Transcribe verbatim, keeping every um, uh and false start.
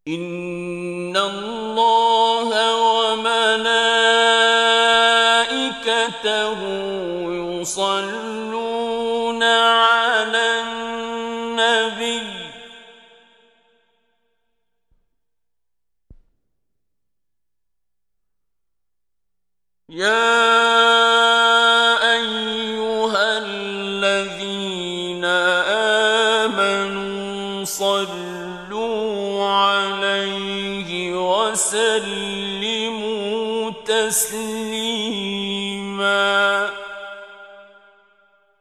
إن الله وملائكته يصلون على النبي يا أيها الذين آمنوا صلوا عليه وسلموا تسليما